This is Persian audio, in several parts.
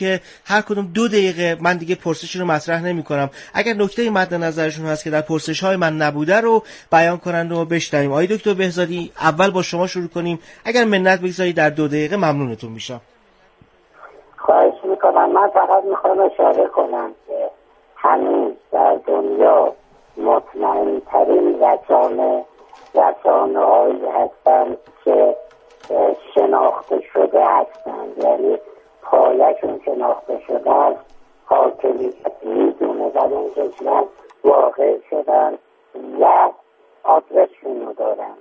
که هر کدوم 2 دقیقه، من دیگه پرسشی رو مطرح نمی‌کنم، اگر نکته‌ای مد نظرشون هست که در پرسش‌های من نبوده رو بیان کنن و بشنویم. آقای دکتر بهزادی، اول با شما شروع کنیم. اگر منت بگذارید در 2 دقیقه ممنونتون میشم. خواهش میکنم. من فقط میخوام اشاره کنم که هنوز در دنیا مطمئن ترین رسانه‌هایی هستند که شناخته شده هستند، یعنی پایشون شناخته شده است، حاکمیت میدونه در این کشور واقع شدن و آدرسشون رو دارن.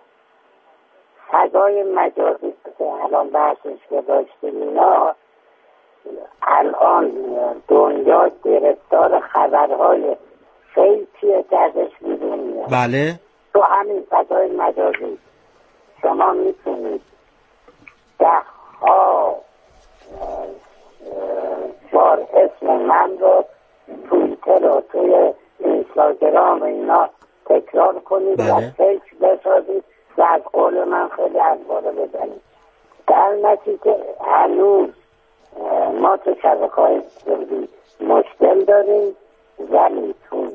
فضای مجازی که الان بحثش که داشتیم اینا، الان دنیا گرفتار خبرهای فیکیه که ازش بیرون میاد. بله. تو همین فضای مجازی شما میتونید 10 بار اسم من رو توییتر و توی اینستاگرام اینا تکرار کنید و فیک بسازید و از قول من خیلی ادواره بزنید. در نتیجه هنوز ما تو شبکه‌های اجتماعی مشکل داریم، ولی توی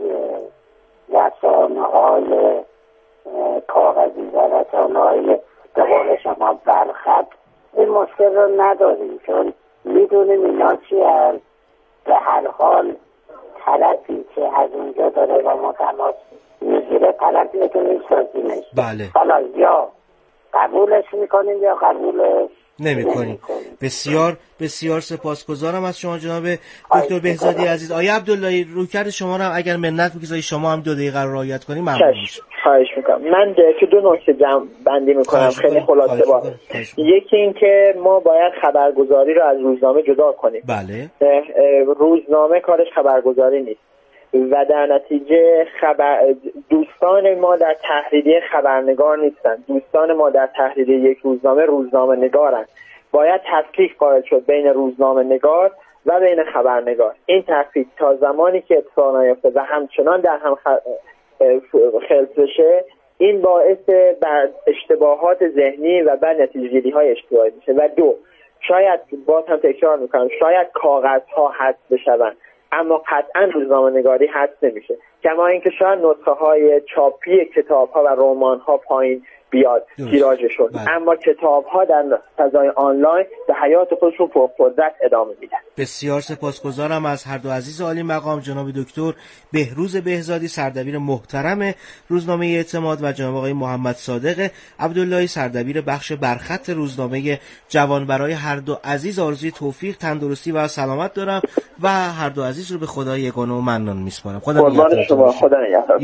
رسانه‌های کاغذی و رسانه‌های به قول شما برخط این مشکل رو نداریم، چون میدونیم اینا چی هست. به هر حال طرفی که از اونجا داره با ما تماس میگیره طرفیه که میشناسیمش. بله. حالا یا قبولش میکنیم یا قبولش نمی‌کنیم. بسیار بسیار سپاسگزارم از شما جناب دکتر بهزادی عزیز. آقای عبداللهی، رویکرد شما رو اگر منت بگذارید شما هم 2 دقیقه رو رعایت کنیم ممنون میشم. خواهش میکنم. من که 2 نکته جمع بندی میکنم خیلی خلاصه. یکی این که ما باید خبرگزاری رو از روزنامه جدا کنیم. بله. روزنامه کارش خبرگزاری نیست و در نتیجه دوستان ما در تحریریه خبرنگار نیستن. دوستان ما در تحریریه یک روزنامه نگارن. باید تفکیک قائل شد بین روزنامه نگار و بین خبرنگار. این تفکیک تا زمانی که اتفاق نیفته و همچنان در هم خلط بشه، این باعث بر اشتباهات ذهنی و بر نتیجه‌گیری های اشتباهی میشه. و 2، شاید باز هم تکرار میکنم، شاید کاغذها حذف بشون اما قطعا روزنامه نگاری حذف نمیشه. کما اینکه شاید نسخه های چاپی کتاب ها و رمان ها پایین بیاد تیراژشون، اما کتاب ها در فضای آنلاین به حیات خودشون پرقدرت ادامه میدن. بسیار سپاسگزارم از هر دو عزیز عالی مقام، جناب دکتر بهروز بهزادی سردبیر محترم روزنامه اعتماد و جناب آقای محمد صادق عبداللهی سردبیر بخش برخط روزنامه جوان. برای هر دو عزیز آرزوی توفیق، تندرستی و سلامت دارم و هر دو عزیز رو به خدای یگانه و منان میسپارم. خدا نگهدار. خدا نگهدار.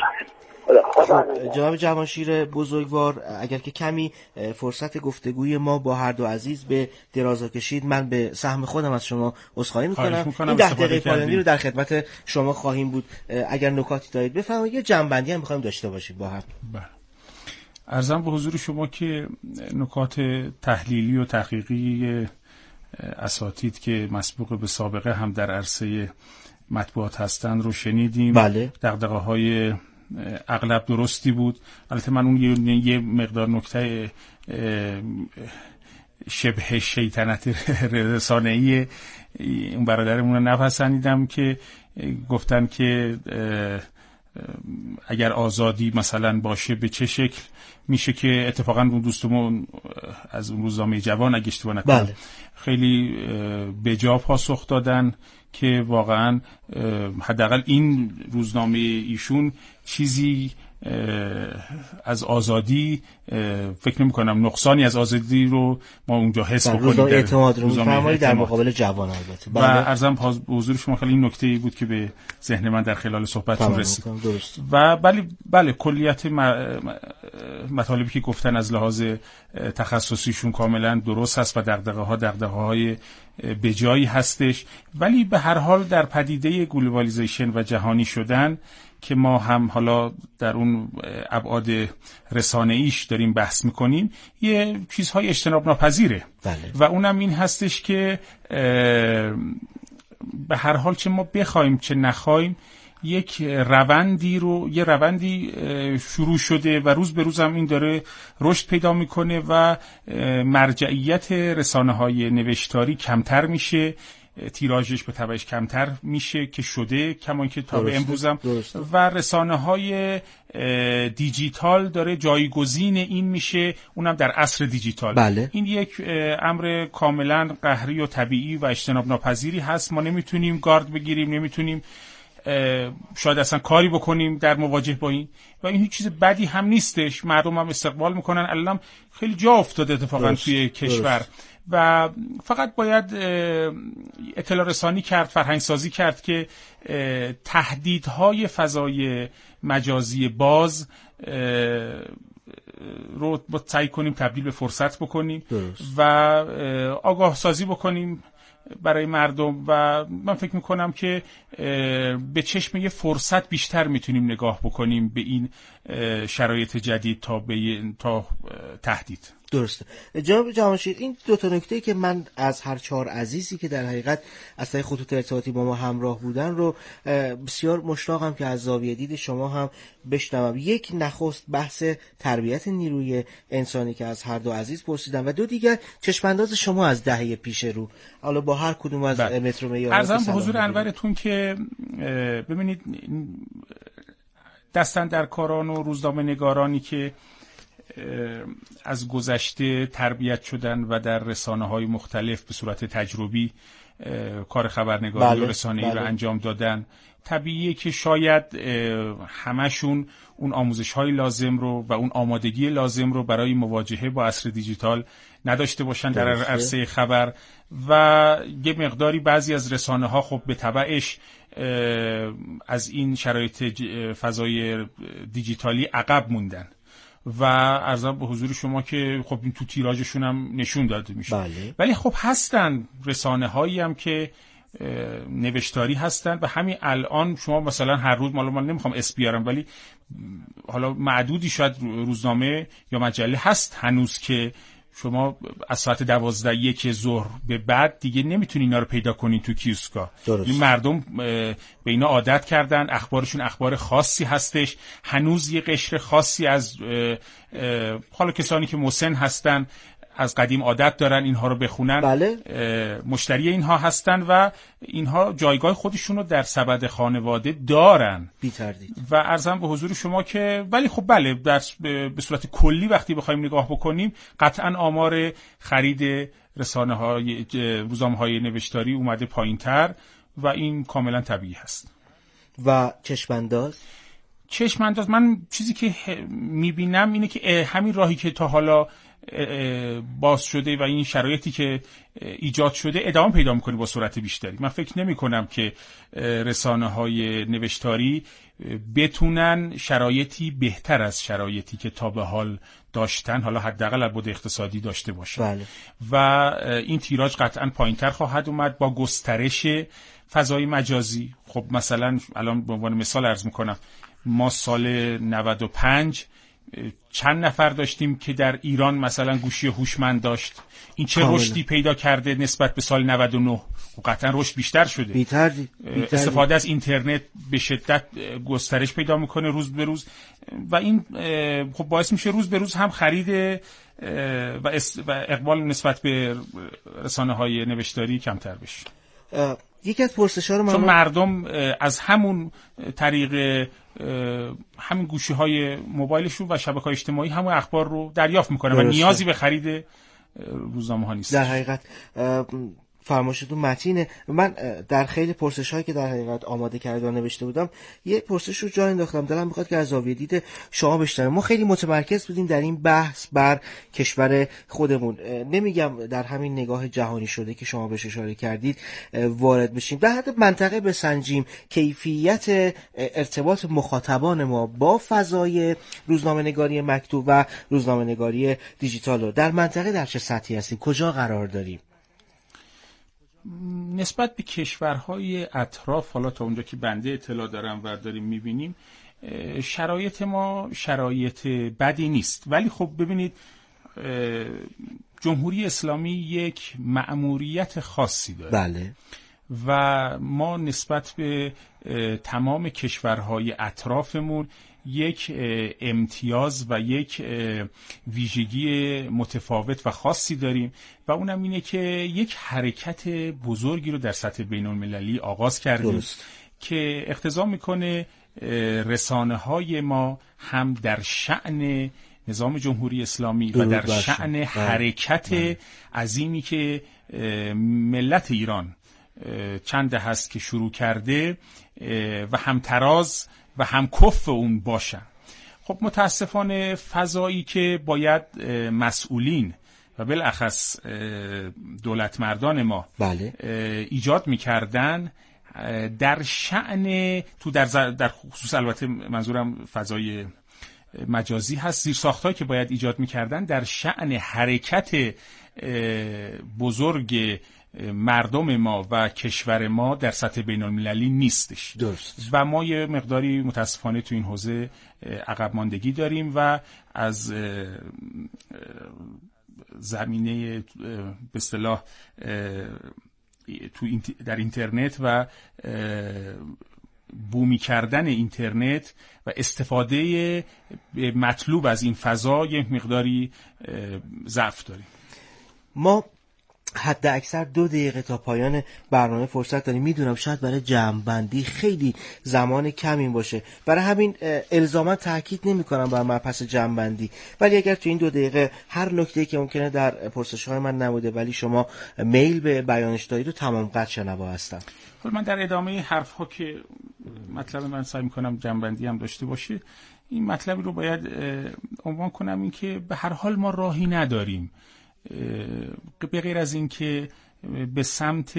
جناب جوانشیر بزرگوار، اگر که کمی فرصت گفتگوی ما با هر دو عزیز به درازا کشید، من به سهم خودم از شما عذرخواهی میکنم. این 10 دقیقه پایانی رو در خدمت شما خواهیم بود. اگر نکاتی دارید بفرمایید. یه جنبندی هم میخوایم داشته باشید با هم. عرضم به حضور شما که نکات تحلیلی و تحقیقی اساتید که مسبوق به سابقه هم در عرصه مطبوعات هستند رو شنیدیم. بله. دغدغه‌های اغلب درستی بود. البته من اون یه مقدار نکته شبه شیطنت رسانه‌ای اون برادرمون رو نپسندیدم که گفتن که اگر آزادی مثلا باشه به چه شکل میشه، که اتفاقا اون دوستمون از اون روزنامه جوان اگه اشتباه نکنم خیلی بجا پاسخ دادن که واقعا حداقل این روزنامه ایشون چیزی از آزادی فکر نمی کنم، نقصانی از آزادی رو ما اونجا حس بکنیم. روزنامه اعتماد رو می‌فرمایید در مقابل جوان البته. و عرضم به حضور شما خیلی این نکته‌ای بود که به ذهن من در خلال صحبتتون رسید. و بله کلیت مطالبی که گفتن از لحاظ تخصصیشون کاملا درست هست و دغدغه‌های بجایی هستش. ولی به هر حال در پدیده گلوبالیزیشن و جهانی شدن که ما هم حالا در اون ابعاد رسانه‌ایش داریم بحث میکنیم، یه چیزهای اجتناب ناپذیره. و اونم این هستش که به هر حال چه ما بخوایم چه نخوایم یک روندی شروع شده و روز به روز هم این داره رشد پیدا میکنه و مرجعیت رسانه‌های نوشتاری کمتر میشه، تیراژش به تبعش کمتر میشه که شده، کما که تا به امروزم، و رسانه‌های دیجیتال داره جایگزین این میشه، اونم در عصر دیجیتال. بله. این یک امر کاملا قهری و طبیعی و اجتناب ناپذیری هست. ما نمیتونیم گارد بگیریم، نمیتونیم شاید اصلا کاری بکنیم در مواجه با این، و این هیچ چیز بدی هم نیستش. مردم هم استقبال میکنن. الان خیلی جا افتاده اتفاقا توی کشور و فقط باید اطلاع رسانی کرد، فرهنگ سازی کرد که تهدیدهای فضای مجازی باز رو سعی کنیم تبدیل به فرصت بکنیم و آگاه سازی بکنیم برای مردم، و من فکر میکنم که به چشم یه فرصت بیشتر میتونیم نگاه بکنیم به این شرایط جدید تا تهدید. درسته. جناب جهانشیر، این دو تا نکته‌ای که من از هر 4 عزیزی که در حقیقت از طریق خطوط ارتباطی با ما همراه بودن رو بسیار مشتاقم که از زاویه دید شما هم بشنوم. یک، نخست بحث تربیت نیروی انسانی که از هر دو عزیز پرسیدم، و دو دیگر چشمانداز شما از دهه پیش رو، حالا با هر کدوم از مترو معیارات. عرضم به حضور انورتون که ببینید دستاندرکاران و روزنامه‌نگارانی که از گذشته تربیت شدن و در رسانه‌های مختلف به صورت تجربی کار خبرنگاری و رسانه‌ای رو انجام دادن، طبیعیه که شاید همشون اون آموزش‌های لازم رو و اون آمادگی لازم رو برای مواجهه با عصر دیجیتال نداشته باشن در عرصه خبر، و یه مقداری بعضی از رسانه‌ها خب به تبعش از این شرایط فضای دیجیتالی عقب موندن و عرضم به حضور شما که خب این تو تیراژشون هم نشون داده میشه. بله. ولی خب هستن رسانه‌هایی هم که نوشتاری هستن و همین الان شما مثلا هر روز، من نمیخوام اسم بیارم ولی حالا معدودی شاید روزنامه یا مجله هست هنوز که شما از ساعت 12:01 ظهر به بعد دیگه نمیتونی اینا رو پیدا کنین تو کیوسکا. این مردم به اینا عادت کردن، اخبارشون اخبار خاصی هستش، هنوز یه قشر خاصی از حالا کسانی که مسن هستن از قدیم عادت دارن اینها رو بخونن. بله. مشتری اینها هستن و اینها جایگاه خودشون رو در سبد خانواده دارن بی تردید. و عرضم به حضور شما که ولی خب بله به صورت کلی وقتی بخوایم نگاه بکنیم قطعا آمار خرید رسانه‌های روزنامه‌های نوشتاری اومده پایین‌تر و این کاملا طبیعی هست. و چشمانداز من چیزی که میبینم اینه که همین راهی که تا حالا باز شده و این شرایطی که ایجاد شده ادامه پیدا میکنه با سرعت بیشتری. من فکر نمی کنم که رسانه‌های نوشتاری بتونن شرایطی بهتر از شرایطی که تا به حال داشتن، حالا حداقل از بعد اقتصادی داشته باشن. بله. و این تیراژ قطعا پایینتر خواهد اومد با گسترش فضای مجازی. خب مثلا الان به عنوان مثال عرض میکنم، ما سال 95 چند نفر داشتیم که در ایران مثلا گوشی هوشمند داشت؟ این چه رشدی پیدا کرده نسبت به سال 99؟ و قطعا رشد بیشتر شده. بی‌تردید. استفاده از اینترنت به شدت گسترش پیدا میکنه روز به روز و این خب باعث میشه روز به روز هم خرید و اقبال نسبت به رسانه‌های نوشتاری کمتر بشه. یکی از پرسش‌ها رو چون مردم از همون طریق همین گوشی‌های موبایلشون و شبکه‌های اجتماعی همون اخبار رو دریافت میکنن و نیازی به خرید روزنامه‌ها نیست. در حقیقت فرمایشتون متینه. من در خیلی پرسش‌هایی که در حقیقت آماده کرده و نوشته بودم یه پرسش رو جا انداختم، دلم می‌خواد که از زاویه دید شما بشنوم. ما خیلی متمرکز بودیم در این بحث بر کشور خودمون، نمیگم در همین نگاه جهانی شده که شما بهش اشاره کردید وارد بشیم، در حد منطقه بسنجیم کیفیت ارتباط مخاطبان ما با فضای روزنامه‌نگاری مکتوب و روزنامه‌نگاری دیجیتال رو در منطقه در چه سطحی هستیم، کجا قرار داریم؟ نسبت به کشورهای اطراف، حالا تا اونجا که بنده اطلاع دارم و داریم میبینیم، شرایط ما شرایط بدی نیست. ولی خب ببینید جمهوری اسلامی یک مأموریت خاصی داره. بله. و ما نسبت به تمام کشورهای اطرافمون یک امتیاز و یک ویژگی متفاوت و خاصی داریم و اونم اینه که یک حرکت بزرگی رو در سطح بین المللی آغاز کردیم که اقتضا میکنه رسانه‌های ما هم در شأن نظام جمهوری اسلامی و در شأن حرکت عظیمی که ملت ایران چند دهه است که شروع کرده و همتراز و هم کف اون باشن. خب متاسفانه فضایی که باید مسئولین و بالاخص دولت مردان ما ایجاد میکردن در شأن در خصوص البته منظورم فضای مجازی هست، زیرساخت‌هایی که باید ایجاد میکردن در شأن حرکت بزرگ مردم ما و کشور ما در سطح بین المللی نیستش. درست. و ما یه مقداری متاسفانه تو این حوزه عقب ماندگی داریم و از زمینه به اصطلاح در اینترنت و بومی کردن اینترنت و استفاده مطلوب از این فضا یک مقداری ضعف داریم. ما حد اکثر 2 دقیقه تا پایان برنامه فرصت داریم. میدونم شاید برای جمع‌بندی خیلی زمان کمی باشه، برای همین الزاما تاکید نمی‌کنم بر مبحث جمع‌بندی، ولی اگر تو این 2 دقیقه هر نکته‌ای که ممکنه در پرسش‌های من نبوده ولی شما میل به بیانش دارید رو تمام قد شنوا هستم. خب من در ادامه حرف‌ها که مطلب من سعی می‌کنم جمع‌بندی هم داشته باشه، این مطلبی رو باید عنوان کنم، این که به هر حال ما راهی نداریم به غیر از این که به سمت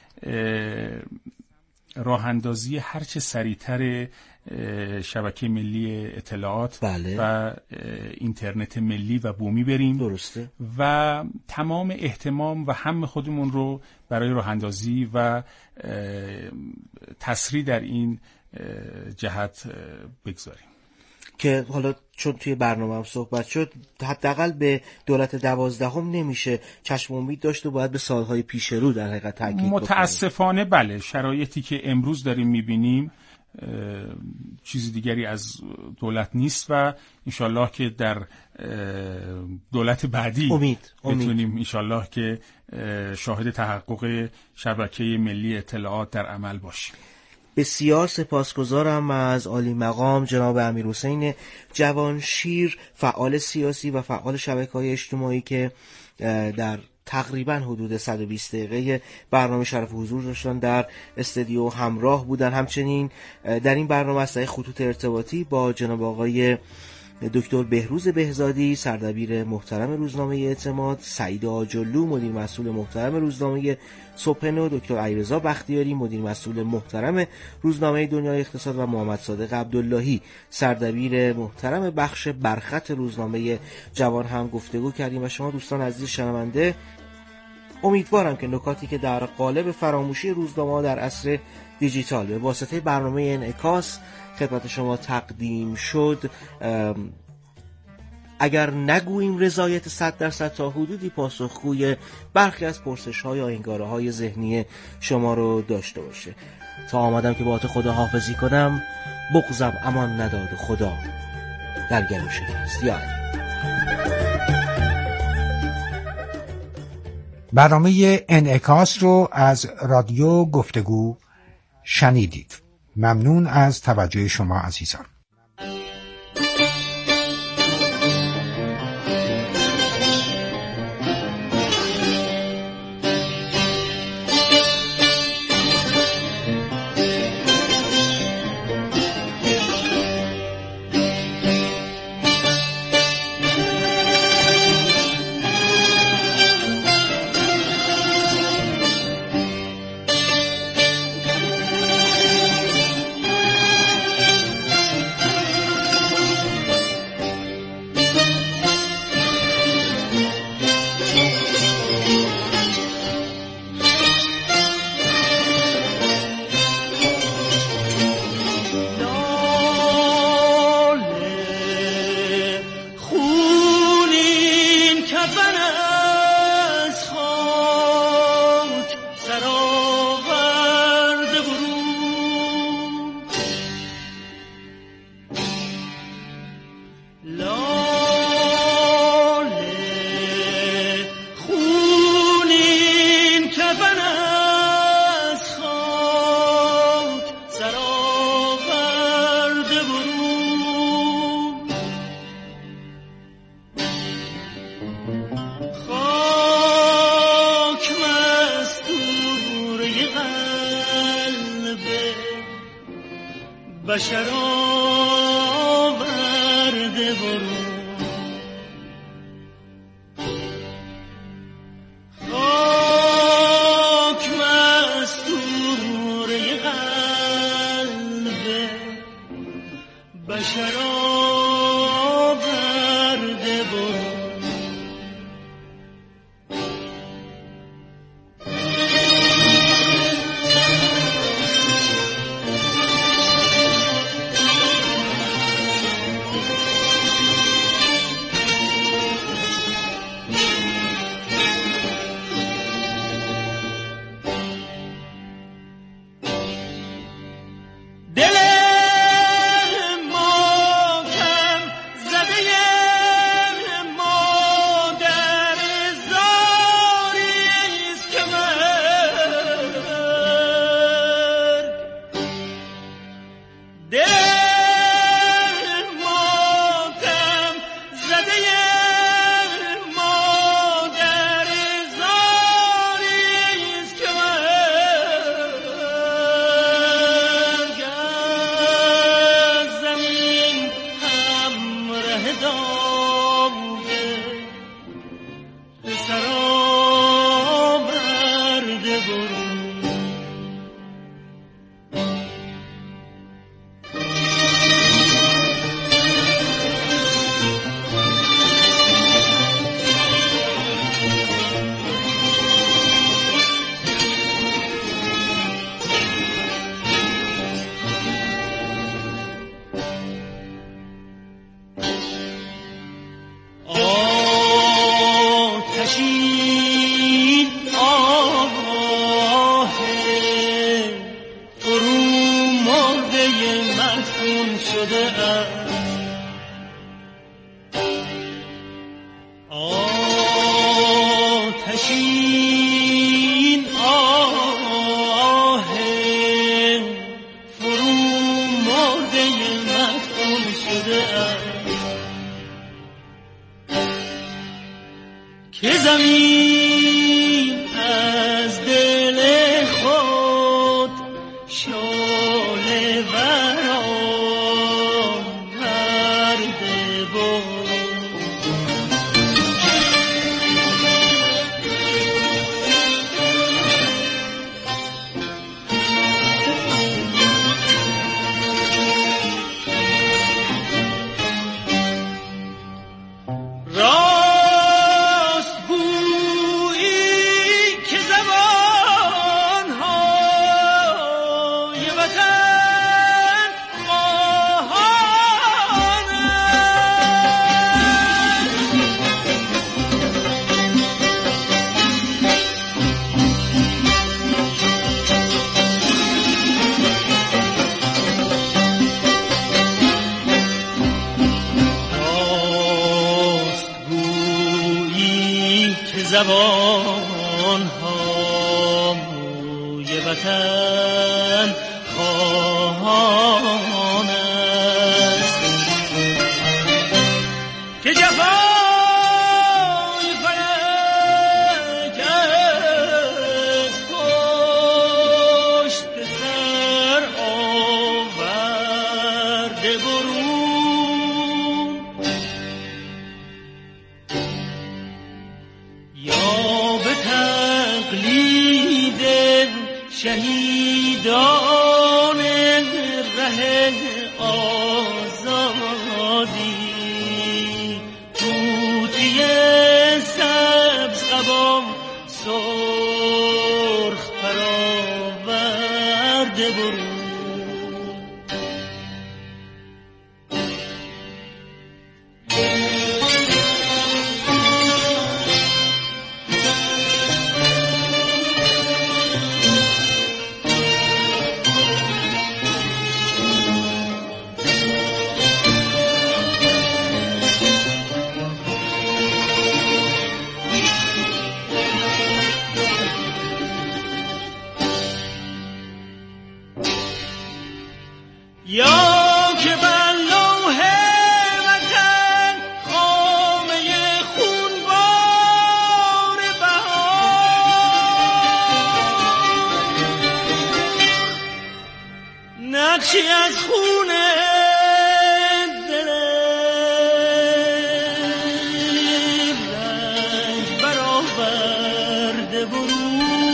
راه اندازی هرچه سریعتر شبکه ملی اطلاعات و اینترنت ملی و بومی بریم. درسته. و تمام اهتمام و هم خودمون رو برای راه اندازی و تسریع در این جهت بگذاریم که حالا چون توی برنامه هم صحبت شد، حداقل به دولت 12 نمیشه چشم امید داشت و باید به سالهای پیش رو در حقیقت تاکید متاسفانه بله، شرایطی که امروز داریم میبینیم چیزی دیگری از دولت نیست و انشالله که در دولت بعدی بتونیم انشالله که شاهد تحقق شبکه ملی اطلاعات در عمل باشیم. بسیار سپاسگزارم از عالی مقام جناب امیرحسین جوانشیر، فعال سیاسی و فعال شبکه‌های اجتماعی که در تقریبا حدود 120 دقیقه برنامه شرف حضور داشتن، در استودیو همراه بودن. همچنین در این برنامه از طریق خطوط ارتباطی با جناب آقای دکتر بهروز بهزادی سردبیر محترم روزنامه اعتماد، سعید آجلو مدیر مسئول محترم روزنامه صبح نو، دکتر علیرضا بختیاری مدیر مسئول محترم روزنامه دنیای اقتصاد و محمد صادق عبداللهی سردبیر محترم بخش برخط روزنامه جوان هم گفتگو کردیم. و شما دوستان عزیز شنونده، امیدوارم که نکاتی که در قالب فراموشی روزنامه در عصر دیجیتال به واسطه برنامه انعکاس خدمت شما تقدیم شد، اگر نگوییم رضایت 100% تا حدودی پاسخگوی برخی از پرسش‌های یا انگاره‌های ذهنی شما رو داشته باشه. تا آمدم که با تو خدا حافظی کنم، بغضم امان نداد خدا در گلو شکست. یا برنامه انعکاس رو از رادیو گفتگو شنیدید. ممنون از توجه شما عزیزان. بشر آورده برو خاک مستور قلب بشر آورده برو زبان ها موی وطن خواهان است که جفای فلک از پشت سر آورده برون شهیدان ره آزادی توتی سبز قبا سرخ پراورده برون یا که بر لوح وطن خامه خونبار بهار بخشی از خون دل رنج برآورده برو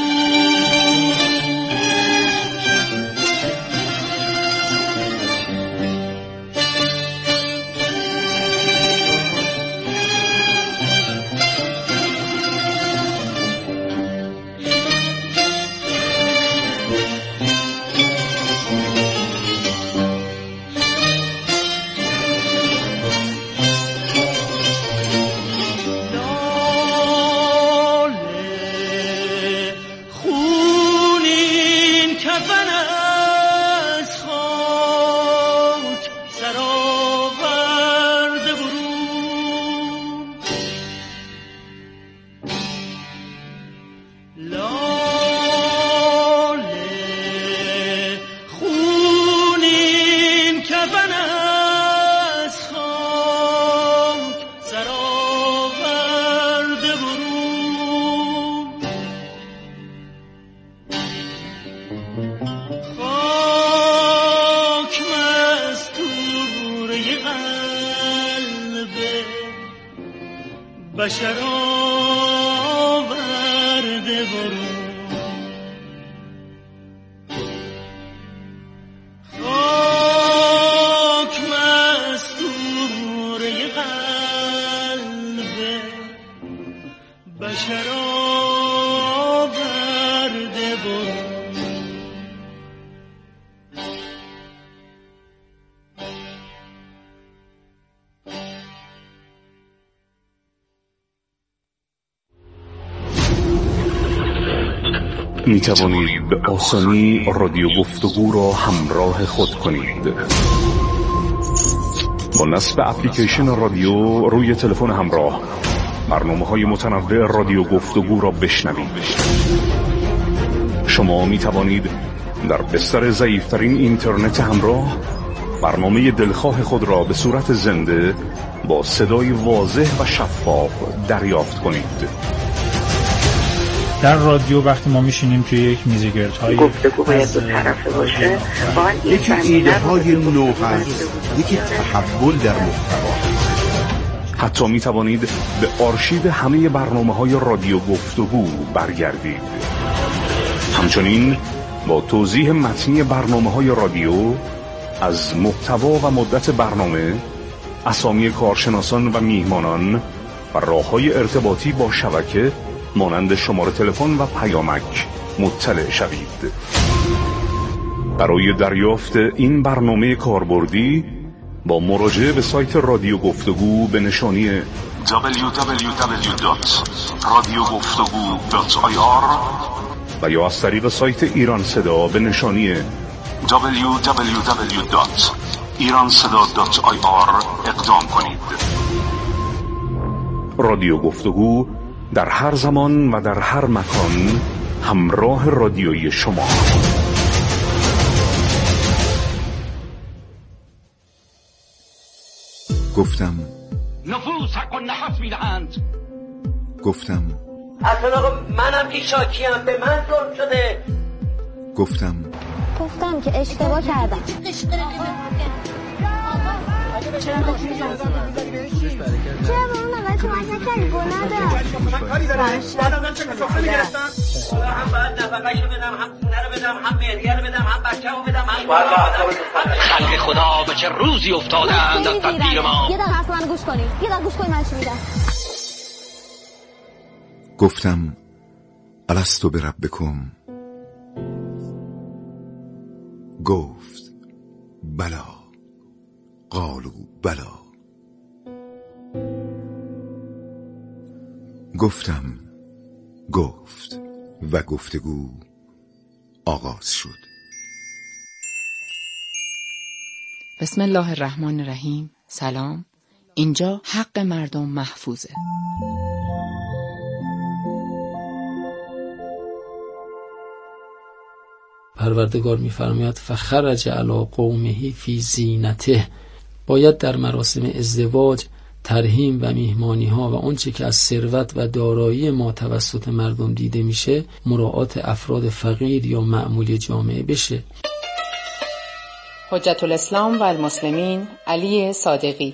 بشر آورده برو خاک مستوره قلب بشر آورده برو می توانید به آسانی رادیو گفتگو را همراه خود کنید. با نصب اپلیکیشن رادیو روی تلفن همراه برنامه‌های متنوع رادیو گفتگو را بشنوید. شما می توانید در بستر ضعیف‌ترین اینترنت همراه برنامه دلخواه خود را به صورت زنده با صدای واضح و شفاف دریافت کنید. در رادیو وقتی ما میشینیم توی یک میزگردهای گفتگو باید دو طرفه باشه، یکی ایده های نو هست، یکی تحول در محتوا. حتی می توانید به آرشیو همه برنامه‌های رادیو گفتگو برگردید. همچنین با توضیح متنی برنامه‌های رادیو از محتوا و مدت برنامه، اسامی کارشناسان و میهمانان و راه‌های ارتباطی با شبکه مانند شماره تلفن و پیامک مطلع شوید. برای دریافت این برنامه کاربردی با مراجعه به سایت رادیو گفتگو به نشانی www.radiogoftagu.ir و یا از طریق سایت ایران صدا به نشانی www.iranseda.ir اقدام کنید. رادیو گفتگو در هر زمان و در هر مکان همراه رادیویی شما. گفتم نفوس حق و نفس میدهند. گفتم اصلا آقا منم که شاکیم، به من ظلم شده. گفتم که اشتباه کردم. چرا با اون نوشت ماشین کردی گناه من کاری دارم. من چه کسافه میگرستم؟ هم باید نفقه‌شو بدم، هم خونه رو بدم، هم مهریه رو بدم، هم بچه‌مو بدم، هم خلق خدا به چه روزی افتادند از تدبیر ما. یه دقیقه حرف منو گوش کنید. گوش کنید من چی میگم. گفتم الستو بربکم. گفت بلا. قالوا بلا. گفتم گفت و گفتگو آغاز شد. بسم الله الرحمن الرحیم. سلام. اینجا حق مردم محفوظه. پروردگار می‌فرماید فخرج علی قومه فی زینته. باید در مراسم ازدواج، ترحیم و میهمانی‌ها و آنچه که از ثروت و دارایی ما توسط مردم دیده میشه مراعات افراد فقیر یا معمولی جامعه بشه. حجت الاسلام و المسلمین علی صادقی.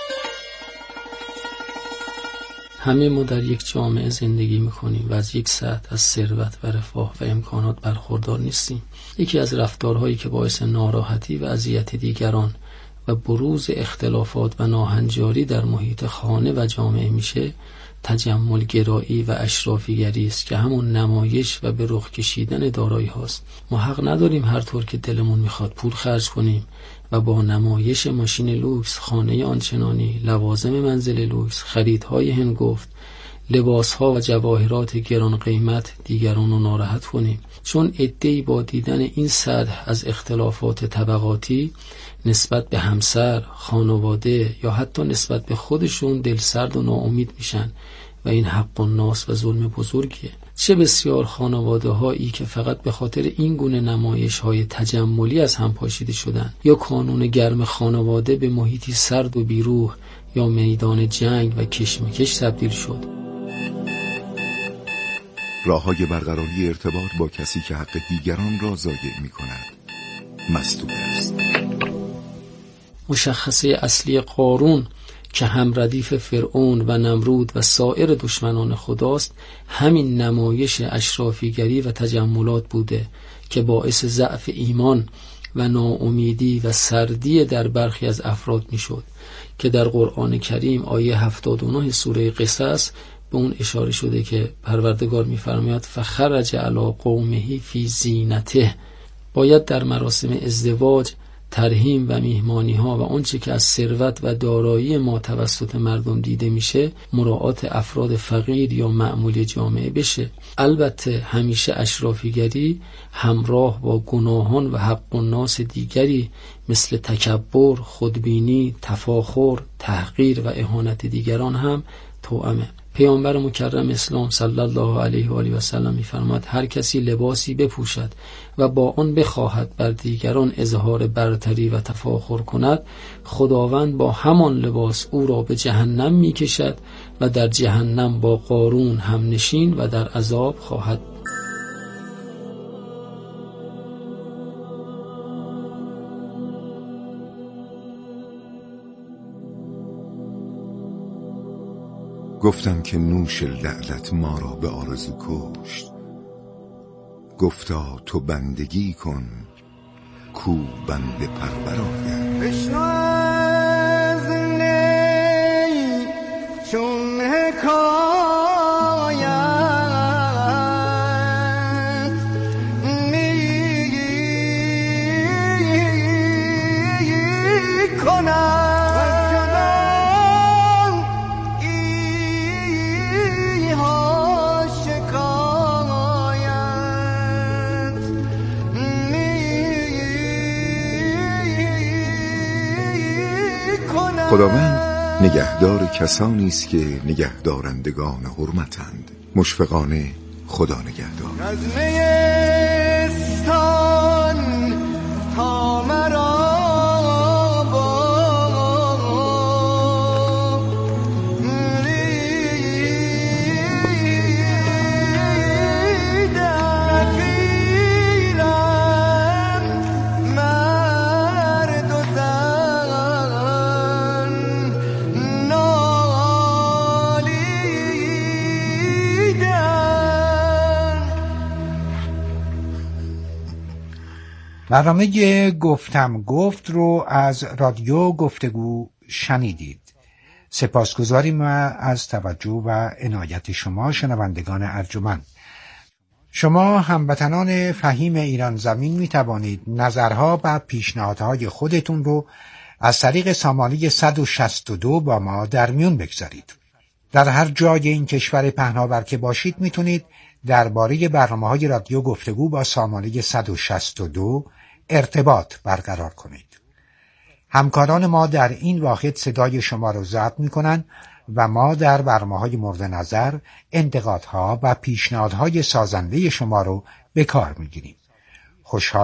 همه ما در یک جامعه زندگی میکنیم و از یک سطح از ثروت و رفاه و امکانات برخوردار نیستیم. یکی از رفتارهایی که باعث ناراحتی و اذیت دیگران و بروز اختلافات و ناهنجاری در محیط خانه و جامعه میشه تجمل گرایی و اشرافیگری است که همون نمایش و به رخ کشیدن دارایی هاست. ما حق نداریم هر طور که دلمون میخواد پول خرج کنیم و با نمایش ماشین لوکس، خانه آنچنانی، لوازم منزل لوکس، خریدهای هنگفت، لباسها و جواهرات گران قیمت دیگران رو ناراحت کنیم، چون عده‌ای با دیدن این سطح از اختلافات طبقاتی نسبت به همسر، خانواده یا حتی نسبت به خودشون دلسرد و ناامید میشن و این حق الناس و ظلم بزرگیه. چه بسیار خانواده هایی که فقط به خاطر این گونه نمایش های تجملی از هم پاشیده شدن یا کانون گرم خانواده به محیطی سرد و بیروح یا میدان جنگ و کشمکش تبدیل شد. راه‌های برقراری ارتباط با کسی که حق دیگران را ضایع می‌کند مسدود است. مشخصه اصلی قارون که هم ردیف فرعون و نمرود و سایر دشمنان خداست همین نمایش اشرافیگری و تجملات بوده که باعث ضعف ایمان و ناامیدی و سردی در برخی از افراد میشد که در قرآن کریم آیه 79 سوره قصص به اون اشاره شده که پروردگار می‌فرماید فخرج علی قومه فی زینته. باید در مراسم ازدواج، ترحیم و میهمانی ها و آنچه که از ثروت و دارایی ما توسط مردم دیده میشه مراعات افراد فقیر یا معمولی جامعه بشه. البته همیشه اشرافیگری همراه با گناهان و حق الناس دیگری مثل تکبر، خودبینی، تفاخر، تحقیر و اهانت دیگران هم توأمه. پیامبر مکرم اسلام صلی الله علیه و آله و سلم می‌فرماید هر کسی لباسی بپوشد و با آن بخواهد بر دیگران اظهار برتری و تفاخر کند، خداوند با همان لباس او را به جهنم می‌کشد و در جهنم با قارون هم نشین و در عذاب خواهد. گفتم که نوش لعلت ما را به آرزو کشت. گفتا تو بندگی کن کو بنده پرور آید. بشنو از نی چون حکایت می کنم خداوند نگهدار کسانی است که نگهدارندگان حرمتند. مشفقانه خدا نگهدار. از نیستان تا مرا برنامه گفتم گفت رو از رادیو گفتگو شنیدید. سپاسگزاریم از توجه و عنایت شما شنوندگان ارجمند. شما هموطنان فهیم ایران زمین می توانید نظرها و پیشنهادهای خودتون رو از طریق سامانه 162 با ما در میون بگذارید. در هر جای این کشور پهناور که باشید میتونید درباره برنامه‌های رادیو گفتگو با سامانه 162 ارتباط برقرار کنید. همکاران ما در این واحد صدای شما را ضبط می‌کنند و ما در برنامه‌های مورد نظر انتقادها و پیشنهادهای سازنده شما رو به کار می‌گیریم. خوشحال